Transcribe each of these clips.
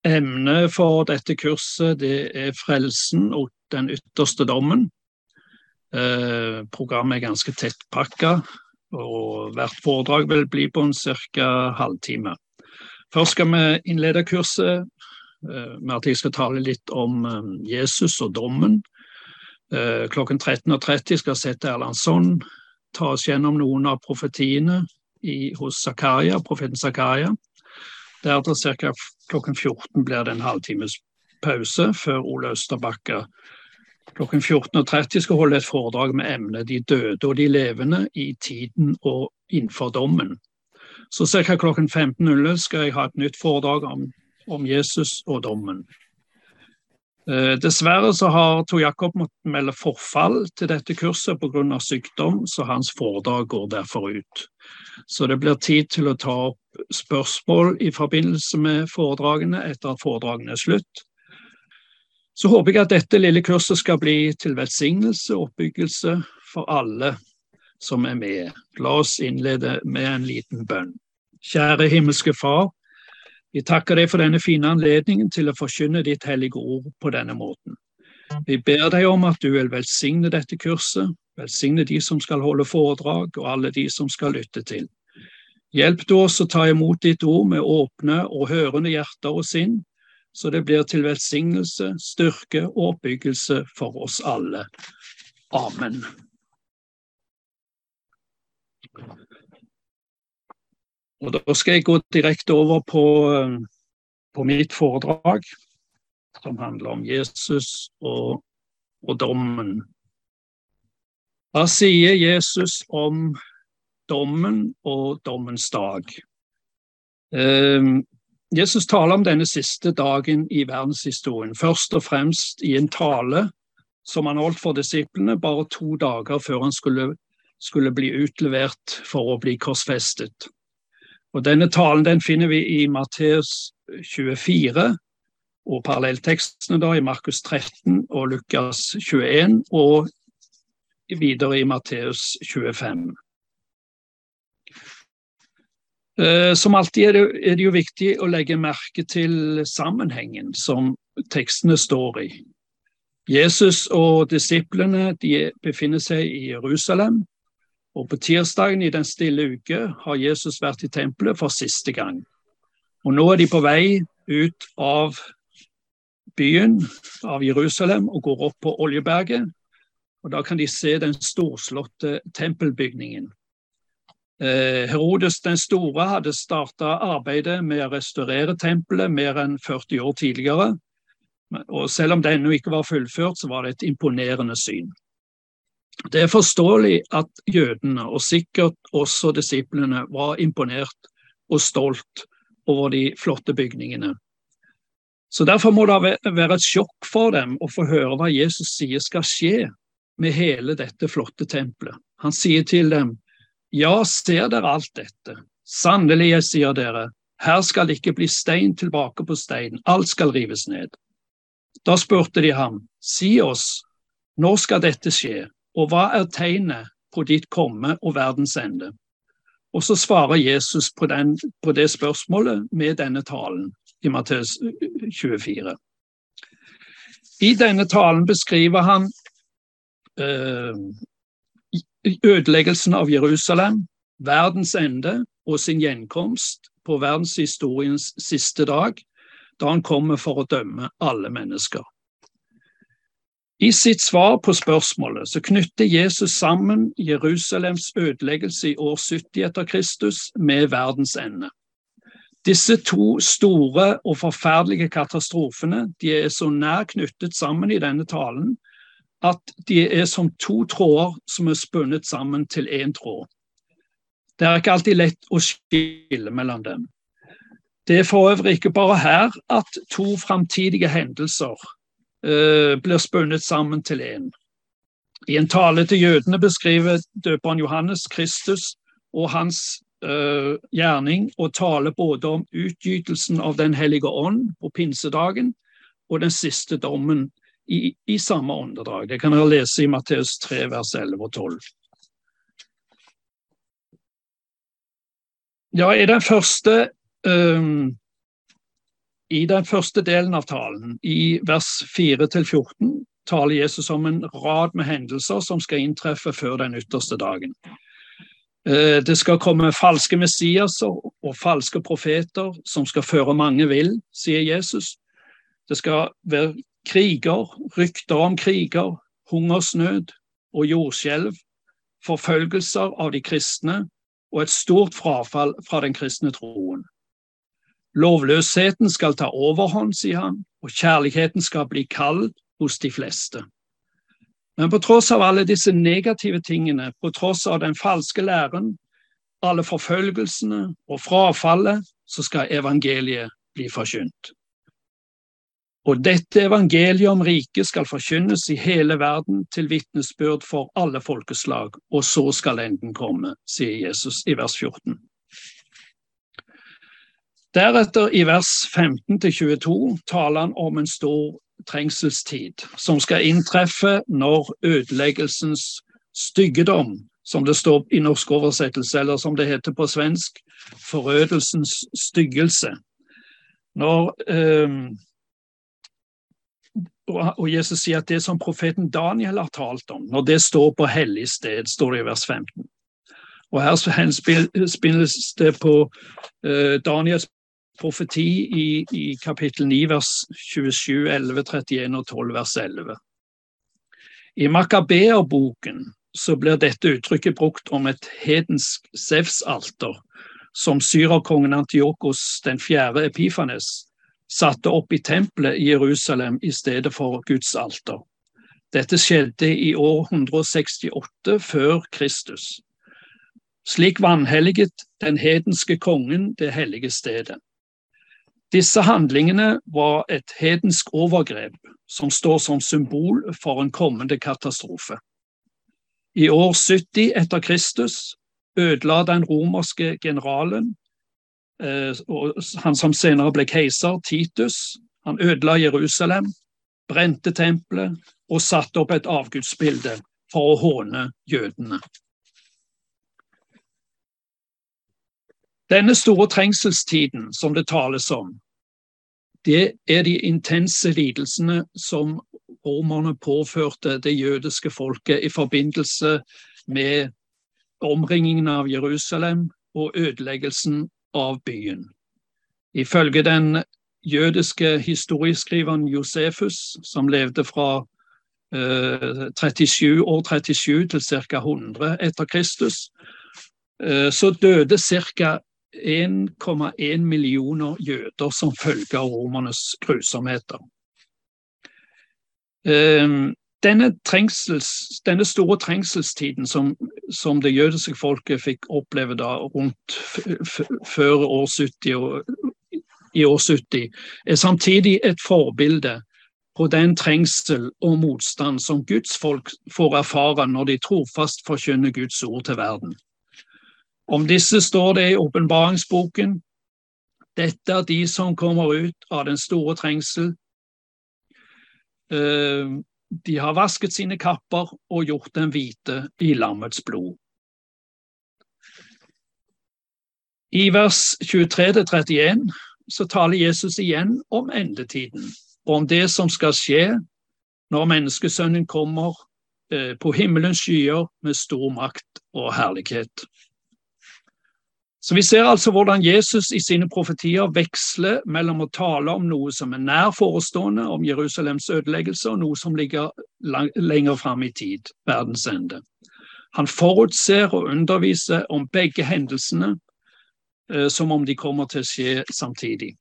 Emnet for dette kurset det frelsen og den ytterste dommen. Programmet ganske tettpakket, og hvert foredrag vil bli på en cirka halvtime. Først skal vi innlede kurset med at jeg skal tale litt om Jesus og dommen. Klokken 13:30 skal Sette Erlandsson ta oss gjennom noen av profetiene hos Zakaria, profeten Zakaria. Deretter cirka klokken 14 blir det en halvtimes pause før Ole Østerbakka klokken 14:30 skal holde et foredrag med emnet De døde og de levende i tiden og innenfor dommen. Så cirka klokken 15:00 skal jeg ha et nytt foredrag om Jesus og dommen. Dessverre så har Tor Jakob måttet melde forfall til dette kurset på grunn av sykdom, så hans foredrag går derfor ut. Så det blir tid til å ta opp spørsmål i forbindelse med foredragene etter at foredragene er slutt. Så håper jeg at dette lille kurset skal bli til velsignelse og oppbyggelse for alle som er med. La oss innlede med en liten bønn. Kjære himmelske Far, vi takker deg for denne fine anledningen til å forkynne ditt hellige ord på denne måten. Vi ber deg om at du vil velsigne dette kurset, velsigne de som skal holde foredrag og alle de som skal lytte til. Hjelp du oss å ta imot ditt ord med åpne og hørende hjerter og sinn, så det blir til velsignelse, styrke og oppbyggelse for oss alle. Amen. Og da skal jeg gå direkte over på mitt foredrag, som handler om Jesus og dommen. Hva sier Jesus om dommen og dommens dag? Jesus taler om denne siste dagen i verdenshistorien, først og fremst i en tale som han holdt for disiplene bare 2 dager før han skulle bli utlevert for å bli korsfestet. Og denne talen den finner vi i Matteus 24, og parallelltekstene da i Markus 13 og Lukas 21, og videre i Matteus 25. Som alltid er det jo viktig å legge merke til sammenhengen som tekstene står i. Jesus og disiplene de befinner seg i Jerusalem, og på tirsdagen i den stille uke har Jesus vært i tempelet for siste gang. Og nå er de på vei ut av byen, av Jerusalem, og går opp på Oljeberget, og da kan de se den storslåtte tempelbygningen. Herodes den store hadde startet arbeidet med å restaurere tempelet mer enn 40 år tidligere, og selv om det ennå ikke var fullført, så var det et imponerende syn. Det er forståelig at jødene, og sikkert også disiplene, var imponert og stolt over de flotte bygningene. Så derfor må det være et sjokk for dem å få høre hva Jesus sier skal skje med hele dette flotte tempelet. Han sier til dem, ja, ser dere alt dette? Sannelig, jeg sier dere, her skal det ikke bli stein tilbake på stein, alt skal rives ned. Da spurte de ham, si oss, når skal dette skje? Og hva er tegnet på ditt komme og verdens ende? Og så svarer Jesus på det spørsmålet med denne talen i Matteus 24. I denne talen beskriver han ødeleggelsen av Jerusalem, verdens ende og sin gjenkomst på verdenshistoriens siste dag, da han kommer for å dømme alle mennesker. I sitt svar på spørsmålet så knytter Jesus sammen Jerusalems ødeleggelse i år 70 etter Kristus med verdens ende. Disse 2 store og forferdelige katastrofene, de er så nær knyttet sammen i denne talen, at de er som 2 tråder som er spunnet sammen til 1 tråd. Det er ikke alltid lett å skille mellom dem. Det er for øvrig ikke bare her at 2 fremtidige hendelser blir spunnet sammen til 1. I en tale til jødene beskriver døperen Johannes Kristus og hans gjerning og taler både om utgytelsen av den hellige ånd på pinsedagen og den siste dommen i samme åndedrag. Det kan dere lese i Matteus 3, vers 11 og 12. Ja, i den første I den første delen av talen, i vers 4-14, taler Jesus om en rad med hendelser som skal inntreffe før den ytterste dagen. Det skal komme falske messiaser og falske profeter som skal føre mange vill, sier Jesus. Det skal være kriger, rykter om kriger, hungersnød og jordskjelv, forfølgelser av de kristne og et stort frafall fra den kristne troen. Lovløsheten skal ta overhånd, sier han, og kjærligheten skal bli kald hos de fleste. Men på tross av alle disse negative tingene, på tross av den falske læren, alle forfølgelsene og frafallet, så skal evangeliet bli forkynt. Og dette evangeliet om riket skal forkynnes i hele verden til vitnesbyrd for alle folkeslag, og så skal enden komme, sier Jesus i vers 14. Deretter i vers 15-22 taler han om en stor trengselstid, som skal inntreffe når ødeleggelsens styggedom, som det står i norsk oversettelse, eller som det heter på svensk, forødelsens styggelse. Og Jesus sier at det som profeten Daniel har talt om, når det står på hellig sted, står det i vers 15. Og her henspilles det på Daniels profeti i kapittel 9, vers 27, 11, 31 og 12, vers 11. I Makabeer-boken så blir dette uttrykket brukt om et hedensk Zevs-alter, som syrerkongen Antiochos den 4. Epifanes satte opp i tempelet i Jerusalem i stedet for Guds alter. Dette skjedde i år 168 før Kristus. Slik vanhelliget den hedenske kongen det hellige stedet. Disse handlingene var et hedensk overgrep som står som symbol for en kommende katastrofe. I år 70 etter Kristus ødela den romerske generalen, han som senere ble keiser, Titus, han ødela Jerusalem, brente tempelet og satte opp et avgudsbilde for å håne jødene. Denne store trengselstiden som det tales om, det er de intense lidelsene som romerne påførte det jødiske folket i forbindelse med omringingen av Jerusalem og ødeleggelsen av byen. Ifølge den jødiske historieskriveren Josefus, som levde fra år 37 til ca. 100 etter Kristus, så døde ca. 1,1 millioner jøder som følge av romernes grusomheter. Denne store trengselstiden som det jødiske folket fikk oppleve da rundt før år 70 og i år 70, er samtidig et forbilde på den trengsel og motstand som Guds folk får erfare når de trofast forkynner Guds ord til verden. Om disse står det i åpenbaringsboken: dette er de som kommer ut av den store trengsel. De har vasket sine kapper og gjort dem hvite i lammets blod. I vers 23-31 så taler Jesus igjen om endetiden, og om det som skal skje når menneskesønnen kommer på himmelens skyer med stor makt og herlighet. Så vi ser altså hvordan Jesus i sine profetier veksler mellom å tale om noe som er nær forestående, om Jerusalems ødeleggelse, og noe som ligger lenger frem i tid, verdens ende. Han forutser og underviser om begge hendelsene, som om de kommer til å skje samtidig.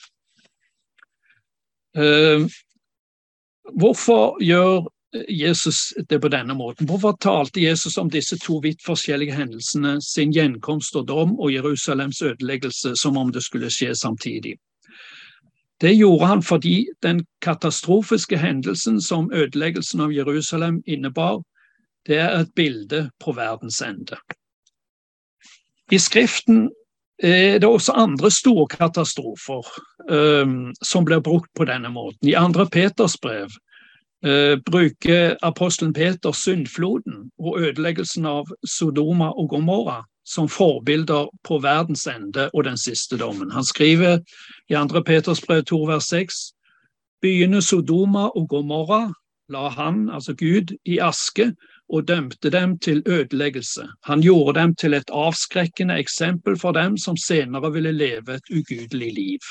Hvorfor gjør Jesus det på denne måten? Hvorfor talte Jesus om disse to vidt forskjellige hendelsene, sin gjenkomst og dom og Jerusalems ødeleggelse, som om det skulle skje samtidig? Det gjorde han fordi den katastrofiske hendelsen som ødeleggelsen av Jerusalem innebar, det er et bilde på verdens ende. I Skriften er det også andre store katastrofer som blir brukt på denne måten. I 2. Peters brev bruker apostelen Peter syndfloden og ødeleggelsen av Sodoma og Gomorra som forbilder på verdens ende og den siste dommen. Han skriver i 2. Peters brev 2, vers 6, «Byene Sodoma og Gomorra la han, altså Gud, i aske og dømte dem til ødeleggelse. Han gjorde dem til et avskrekkende eksempel for dem som senere ville leve et ugudelig liv.»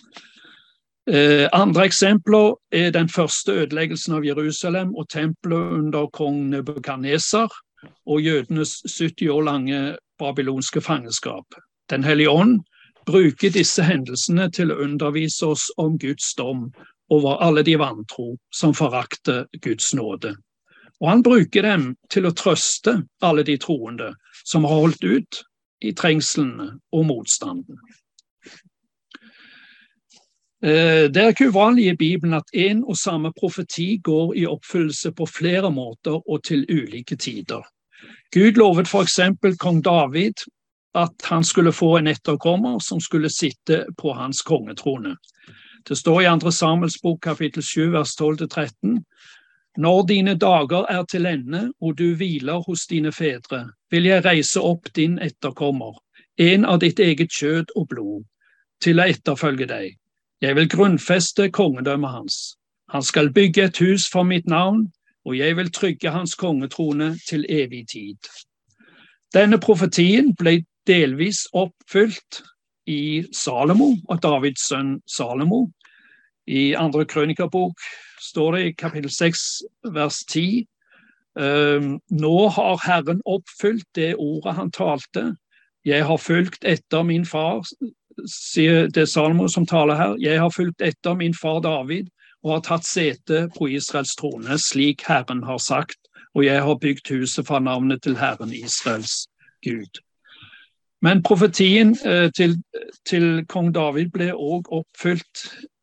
Andre eksempler er den første ødeleggelsen av Jerusalem og tempelet under kong Nebukadnesar og jødenes 70 år lange babylonske fangenskap. Den hellige ånd bruker disse hendelsene til å undervise oss om Guds dom over alle de vantro som forakter Guds nåde. Og han bruker dem til å trøste alle de troende som har holdt ut i trengslene og motstanden. Det er ikke uvanlig i Bibelen at en og samme profeti går i oppfyllelse på flere måter og til ulike tider. Gud lovet for eksempel kong David at han skulle få en etterkommer som skulle sitte på hans kongetrone. Det står i 2. Samuels bok kapittel 7 vers 12-13, «Når dine dager er til ende, og du hviler hos dine fedre, vil jeg reise opp din etterkommer, en av ditt eget kjød og blod, til å etterfølge deg. Jeg vil grunnfeste kongedømmet hans. Han skal bygge et hus for mitt navn, og jeg vil trygge hans kongetrone til evig tid.» Denne profetien ble delvis oppfylt i Salomo og Davids sønn Salomo. I 2. Krønikerbok står det i kapittel 6, vers 10, «Nå har Herren oppfylt det ordet han talte. Jeg har fulgt etter min far», sier det Salomo som taler her, «Jeg har fulgt etter min far David og har tatt sete på Israels trone, slik Herren har sagt, og jeg har bygd huset for navnet til Herren Israels Gud.» Men profetien til kong David ble også oppfylt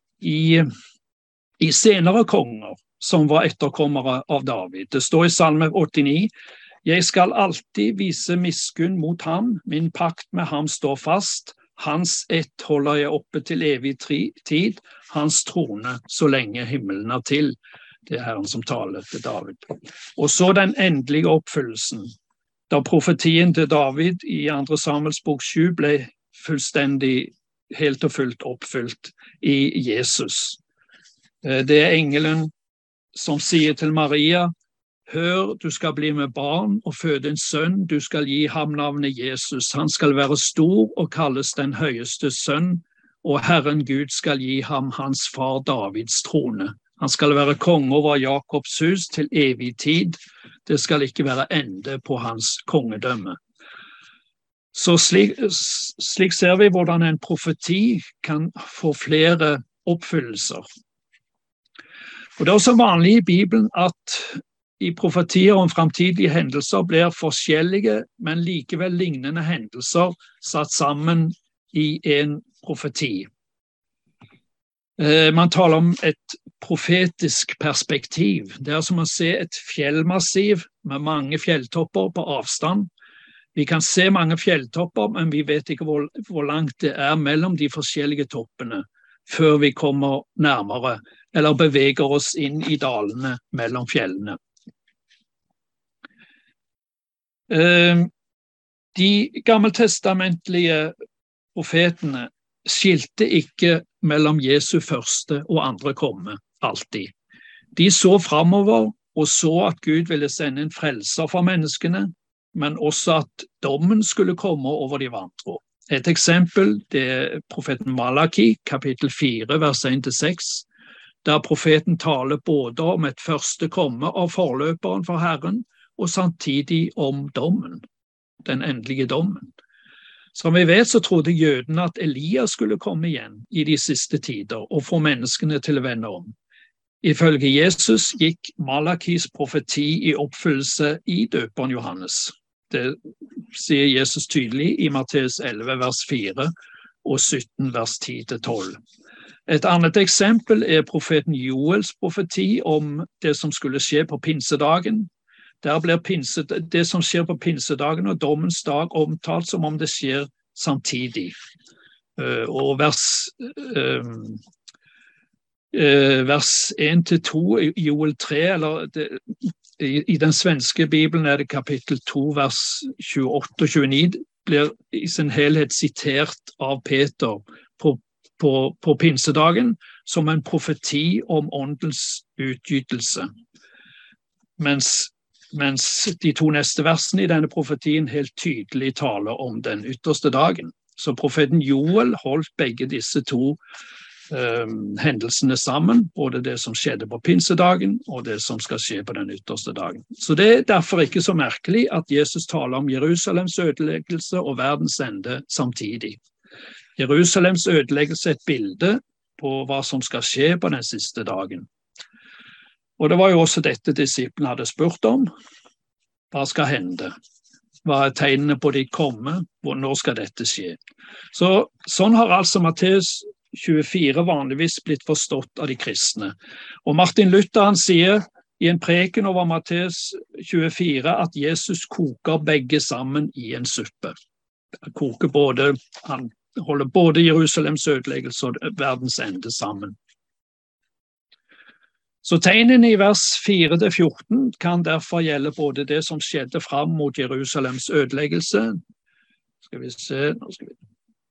i senere konger som var etterkommere av David. Det står i Salme 89, «Jeg skal alltid vise miskunn mot ham, min pakt med ham står fast, hans ett holder jeg oppe til evig tid, hans trone så lenge himmelen er til.» Det er Herren som taler til David. Og så den endelige oppfyllelsen, da profetien til David i 2. Samuels bok 7 ble fullstendig, helt og fullt oppfylt i Jesus. Det er engelen som sier til Maria, «Hør, du skal bli med barn og føde en sønn, du skal gi ham navnet Jesus. Han skal være stor og kalles den høyeste sønn, og Herren Gud skal gi ham hans far Davids trone. Han skal være konge over Jakobs hus til evig tid. Det skal ikke være ende på hans kongedømme.» Så slik ser vi hvordan en profeti kan få flere oppfyllelser. Og det er også vanlig i Bibelen at i profetier om fremtidige hendelser blir forskjellige, men likevel lignende hendelser satt sammen i en profeti. Man taler om et profetisk perspektiv. Det er som å se et fjellmassiv med mange fjelltopper på avstand. Vi kan se mange fjelltopper, men vi vet ikke hvor langt det er mellom de forskjellige toppene før vi kommer nærmere, eller beveger oss inn i dalene mellom fjellene. De gammeltestamentlige profetene skilte ikke mellom Jesu første og andre komme, alltid. De så fremover og så at Gud ville sende en frelser for menneskene, men også at dommen skulle komme over de vantro. Et eksempel, det er profeten Malaki, kapittel 4, vers 1-6, der profeten taler både om et første komme av forløperen for Herren, og samtidig om dommen, den endelige dommen. Som vi vet så trodde jødene at Elias skulle komme igjen i de siste tider og få menneskene til å vende om. Ifølge Jesus gikk Malakis profeti i oppfyllelse i døperen Johannes. Det sier Jesus tydelig i Matteus 11, vers 4 og 17, vers 10-12. Et annet eksempel er profeten Joels profeti om det som skulle skje på pinsedagen. Der blir det som skjer på pinsedagen og dommens dag omtalt som om det skjer samtidig. Og vers 1-2 i Joel 3, eller i den svenske Bibelen er det kapittel 2, vers 28 og 29. blir i sin helhet sitert av Peter på pinsedagen som en profeti om åndens utgytelse. Mens de to neste versene i denne profetien helt tydelig taler om den ytterste dagen. Så profeten Joel holdt begge disse to hendelsene sammen, både det som skjedde på pinsedagen og det som skal skje på den ytterste dagen. Så det er derfor ikke så merkelig at Jesus taler om Jerusalems ødeleggelse og verdens ende samtidig. Jerusalems ødeleggelse er et bilde på hva som skal skje på den siste dagen. Og det var jo også dette disiplene hadde spurt om. Hva skal hende? Hva er tegnene på de komme? Når skal dette skje? Sånn har altså Matteus 24 vanligvis blitt forstått av de kristne. Og Martin Luther han sier i en preken over Matteus 24 at Jesus koker begge sammen i en suppe. Han holder både Jerusalems ødeleggelse og verdens ende sammen. Så tegnene i vers 4-14 kan derfor gjelde både det som skjedde fram mot Jerusalems ødeleggelse. Skal vi se, nå skal vi...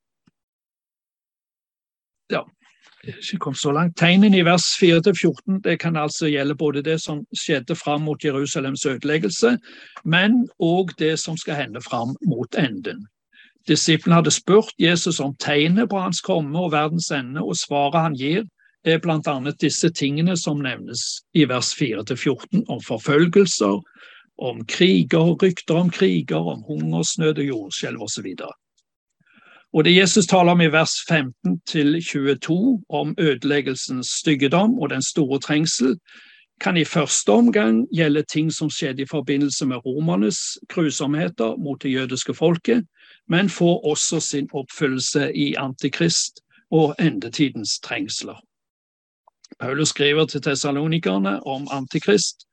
Ja, ikke kom så langt. Tegnene i vers 4-14, det kan altså gjelde både det som skjedde fram mot Jerusalems ødeleggelse, men også det som skal hende fram mot enden. Disiplene hadde spurt Jesus om tegnet på hans komme og verdens ende, og svaret han gir er blant annet disse tingene som nevnes i vers 4-14, om forfølgelser, om kriger, rykter om kriger, om hungersnød og jordskjelv og så videre. Og det Jesus taler om i vers 15-22 om ødeleggelsens styggedom og den store trengsel, kan i første omgang gjelde ting som skjedde i forbindelse med romernes grusomheter mot det jødiske folket, men får også sin oppfyllelse i Antikrist og endetidens trengsler. Paulus skriver til Thessalonikerne om Antikrist.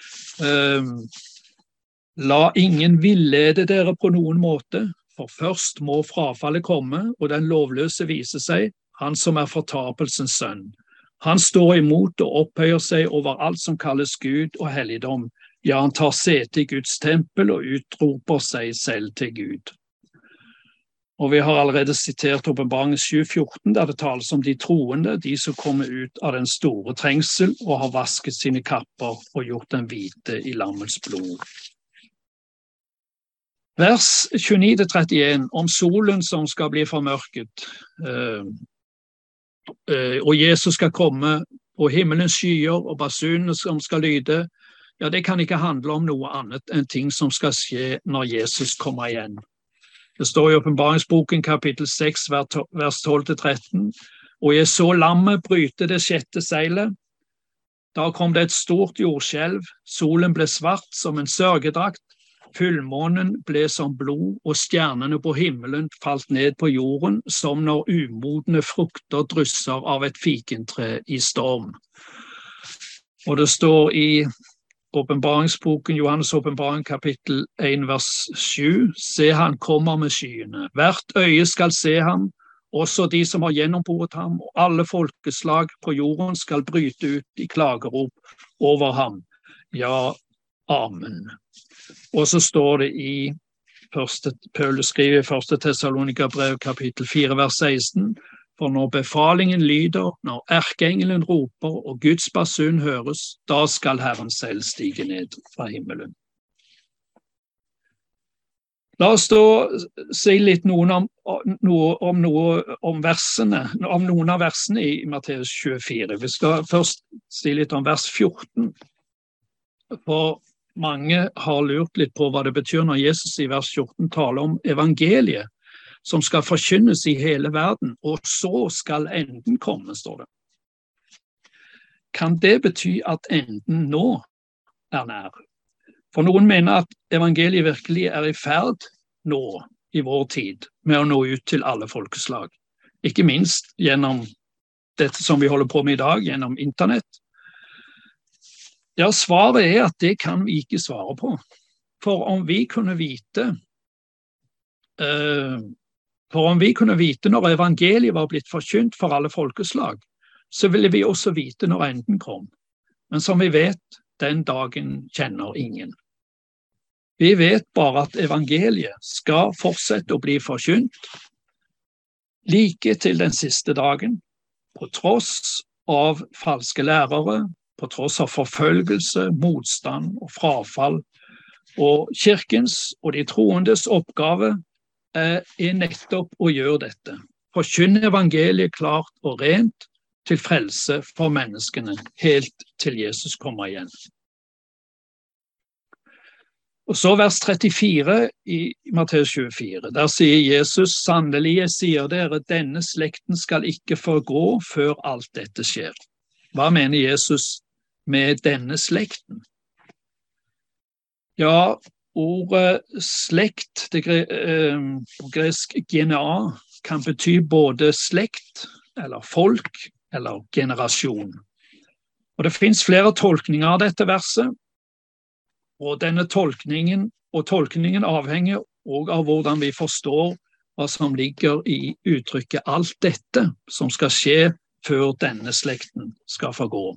La ingen villede dere på noen måte, for først må frafallet komme, og den lovløse vise seg, han som er fortapelsens sønn. Han står imot og opphøyer seg over alt som kalles Gud og helligdom. Ja, han tar sete i Guds tempel og utroper seg selv til Gud. Og vi har allerede sitert Åpenbaringen 7:14, der det tales om de troende, de som kommer ut av den store trengsel og har vasket sine kapper og gjort dem hvite i lammets blod. Vers 29-31 om solen som skal bli formørket, og Jesus skal komme på himmelens skyer og basunene som skal lyde, ja, det kan ikke handle om noe annet enn ting som skal skje når Jesus kommer igjen. Det står i Åpenbaringsboken kapittel 6, vers 12-13, og jeg så lammet bryte det 6. seilet. Da kom det et stort jordskjelv, solen ble svart som en sørgedrakt, fullmånen ble som blod, og stjernene på himmelen falt ned på jorden, som når umodne frukter drysser av et fikentre i storm. Og det står i Åpenbaringsboken, Johannes åpenbaring kapittel 1, vers 7, se han kommer med skyene. Hvert øye skal se ham, også de som har gjennomboret ham, og alle folkeslag på jorden skal bryte ut i klagerop over ham. Ja, amen. Og så står det i Paulus skriver i 1. Thessalonikerbrev kapittel 4, vers 16, for når befalingen lyder, når erkeengelen roper og Guds basun høres, da skal Herren selv stige ned fra himmelen. La oss da si litt noen av versene i Matteus 24. Vi skal først si litt om vers 14, for mange har lurt litt på hva det betyr når Jesus i vers 14 taler om evangeliet, som skal forkynnes i hele verden, og så skal enden komme, står det. Kan det bety at enden nå er nær? For noen mener at evangeliet virkelig er i ferd nå, i vår tid, med å nå ut til alle folkeslag. Ikke minst gjennom dette som vi holder på med i dag, gjennom internett. Ja, svaret er at det kan vi ikke svare på. For om vi kunne vite når evangeliet var blitt forkynt for alle folkeslag, så ville vi også vite når enden kom. Men som vi vet, den dagen kjenner ingen. Vi vet bare at evangeliet skal fortsette å bli forkynt like til den siste dagen, på tross av falske lærere, på tross av forfølgelse, motstand og frafall. Og kirkens og de troendes oppgave er nettopp å gjøre dette. Forkynne evangeliet klart og rent til frelse for menneskene, helt til Jesus kommer igjen. Og så vers 34 i Matteus 24. Der sier Jesus, sannelig jeg sier dere, denne slekten skal ikke forgå før alt dette skjer. Hva mener Jesus med denne slekten? Ja, ordet slekt, på gresk genea, kan bety både slekt, eller folk, eller generasjon. Og det finnes flere tolkninger av dette verset, og denne tolkningen avhenger også av hvordan vi forstår hva som ligger i uttrykket alt dette som skal skje før denne slekten skal forgå.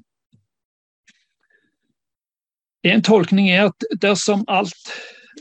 En tolkning er at dersom alt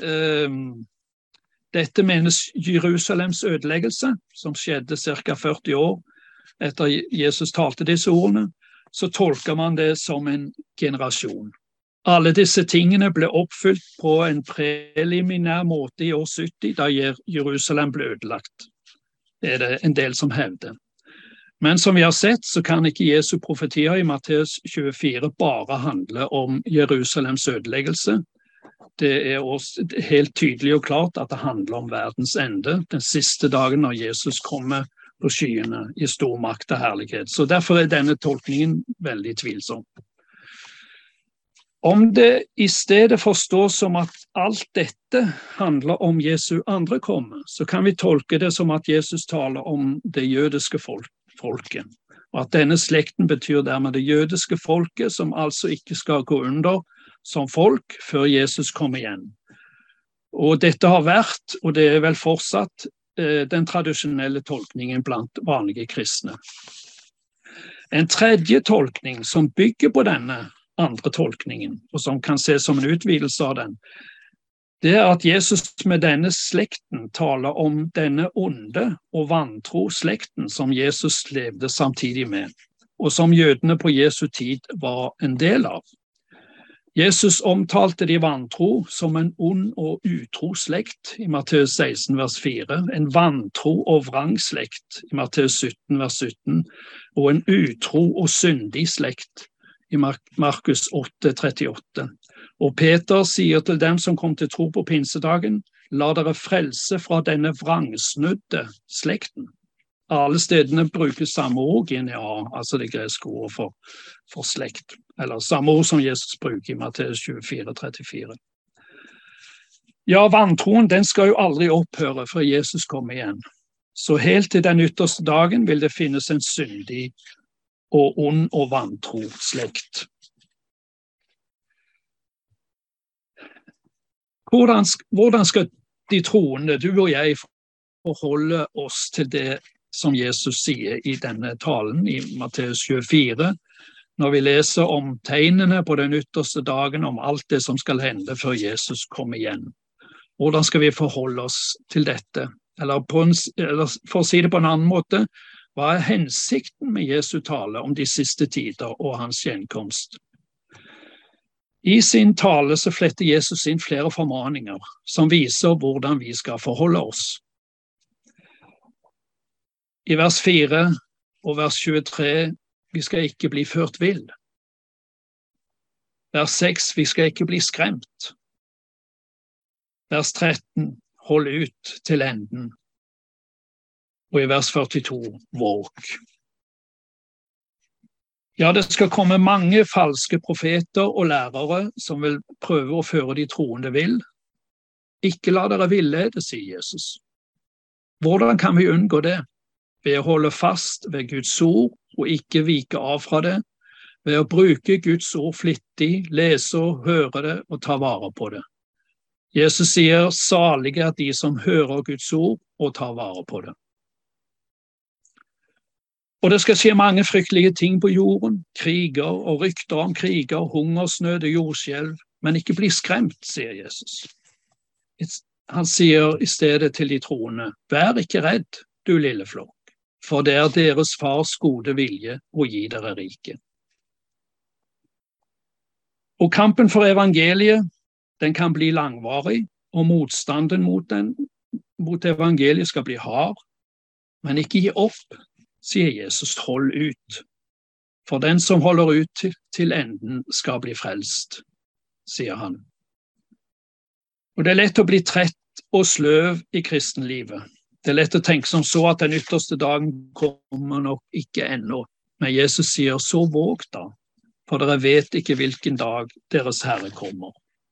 dette menes Jerusalems ødeleggelse, som skjedde ca. 40 år etter Jesus talte disse ordene, så tolker man det som en generasjon. Alle disse tingene ble oppfylt på en preliminær måte i år 70, da Jerusalem ble ødelagt. Det er det en del som hevder. Men som vi har sett, så kan ikke Jesu profetier i Matteus 24 bare handle om Jerusalems ødeleggelse. Det er også helt tydelig og klart at det handler om verdens ende, den siste dagen når Jesus kommer på skyene i stor makt og herlighet. Så derfor er denne tolkningen veldig tvilsom. Om det i stedet forstås som at alt dette handler om Jesu andre komme, så kan vi tolke det som at Jesus taler om det jødiske folket, og at denne slekten betyr dermed det jødiske folket, som altså ikke skal gå under som folk før Jesus kommer igjen. Og dette har vært, og det er vel fortsatt, den tradisjonelle tolkningen blant vanlige kristne. En tredje tolkning som bygger på denne andre tolkningen, og som kan ses som en utvidelse av den, det er at Jesus med denne slekten taler om denne onde og vantro slekten som Jesus levde samtidig med, og som jødene på Jesu tid var en del av. Jesus omtalte de vantro som en ond og utro slekt i Matteus 16, vers 4, en vantro og vrang slekt i Matteus 17, vers 17, og en utro og syndig slekt i Markus 8, 38. Og Peter sier til dem som kom til tro på pinsedagen, la dere frelse fra denne vrangsnudde slekten. Alle stedene bruker samme ord, genea, altså det greske ordet for slekt, eller samme ord som Jesus bruker i Matteus 24, 34. Ja, vantroen, den skal jo aldri opphøre før Jesus kommer igjen. Så helt til den ytterste dagen vil det finnes en syndig og ond og vantro slekt. Hvordan skal de troende, du og jeg, forholde oss til det som Jesus sier i denne talen i Matteus 24, når vi leser om tegnene på den ytterste dagen, om alt det som skal hende før Jesus kommer igjen? Hvordan skal vi forholde oss til dette? Eller for å si det på en annen måte, hva er hensikten med Jesu tale om de siste tider og hans gjenkomst? I sin tale så fletter Jesus inn flere formaninger som viser hvordan vi skal forholde oss. I vers 4 og vers 23, vi skal ikke bli ført vill. Vers 6, vi skal ikke bli skremt. Vers 13, hold ut til enden. Og i vers 42, våg. Ja, det skal komme mange falske profeter og lærere som vil prøve å føre de troende vill. Ikke la dere villede, sier Jesus. Hvordan kan vi unngå det? Ved å holde fast ved Guds ord og ikke vike av fra det, ved å bruke Guds ord flittig, lese og høre det og ta vare på det. Jesus sier, salige er de som hører Guds ord og tar vare på det. Og det skal skje mange fryktelige ting på jorden, kriger og rykter om kriger, hungersnød og jordskjelv, men ikke bli skremt, sier Jesus. Han sier i stedet til de troende, vær ikke redd, du lille flokk, for det er deres fars gode vilje å gi dere riket. Og kampen for evangeliet, den kan bli langvarig, og motstanden mot evangeliet skal bli hard, men ikke gi opp, sier Jesus, hold ut. For den som holder ut til enden skal bli frelst, sier han. Og det er lett å bli trett og sløv i kristenlivet. Det er lett å tenke som så at den ytterste dagen kommer nok ikke ennå. Men Jesus sier, så våg da, for dere vet ikke hvilken dag deres Herre kommer.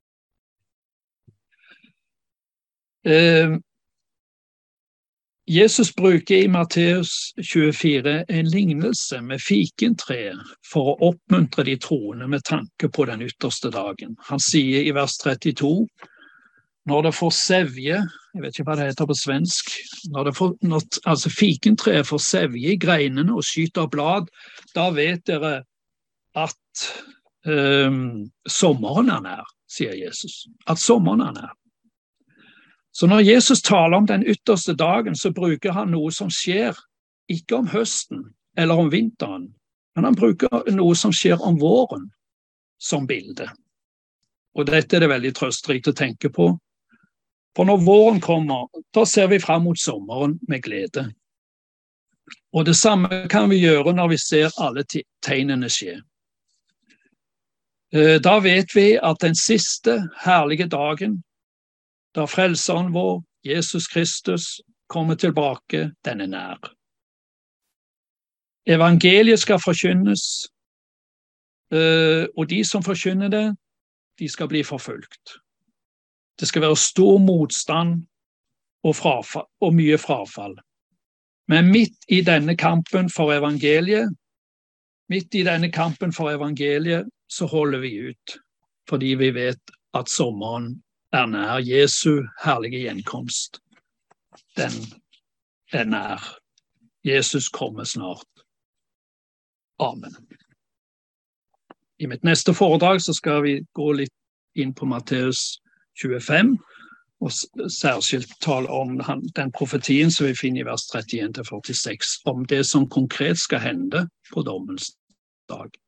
Jesus bruker i Matteus 24 en lignelse med fikentreet for å oppmuntre de troende med tanke på den ytterste dagen. Han sier i vers 32, når det får sevje, jeg vet ikke hva det heter på svensk, altså fikentreet får sevje i greinene og skyter blad, da vet dere at sommeren er nær, sier Jesus. At sommeren er nær. Så når Jesus taler om den ytterste dagen, så bruker han noe som skjer ikke om høsten eller om vinteren, men han bruker noe som skjer om våren som bilde. Og dette er det veldig trøsterikt å tenke på. For når våren kommer, da ser vi frem mot sommeren med glede. Og det samme kan vi gjøre når vi ser alle tegnene skje. Da vet vi at den siste herlige dagen, da frelseren vår, Jesus Kristus, kommer tilbake, den er nær. Evangeliet skal forkynnes, og de som forkynner det, de skal bli forfulgt. Det skal være stor motstand og mye frafall. Men midt i denne kampen for evangeliet, så holder vi ut, fordi vi vet at sommeren er nær. Jesu herlige gjenkomst. Den er nær. Jesus kommer snart. Amen. I mitt neste foredrag så skal vi gå litt inn på Matteus 25, og særskilt tale om den profetien som vi finner i vers 31-46, om det som konkret skal hende på dommens dag.